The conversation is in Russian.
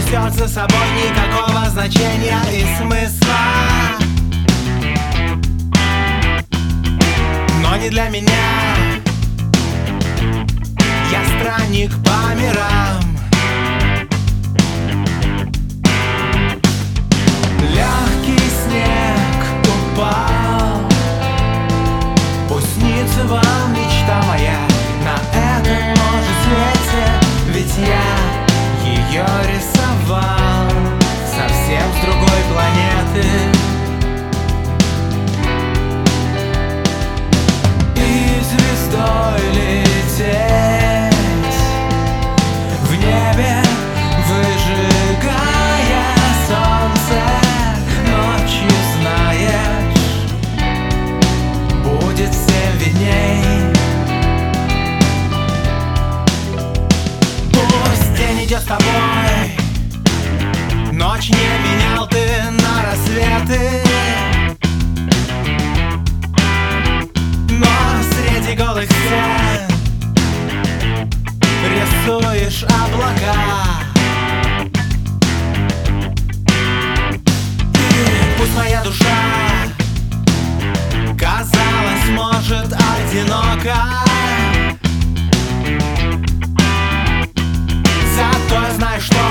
несет за собой никакого значения и смысла. Но не для меня. Я странник по мирам. Легкий снег упал. Пусть снится вам мечта моя на этом, может, свете. Ведь я ее рисовал совсем с другой планеты. И звездой лететь в небе, выжигая солнце. Ночью, знаешь, будет всем видней. Пусть день идет с тобой, ночь не менял ты на рассветы. Но среди голых стен рисуешь облака. Пусть моя душа казалась, может, одинока, зато я знаю, что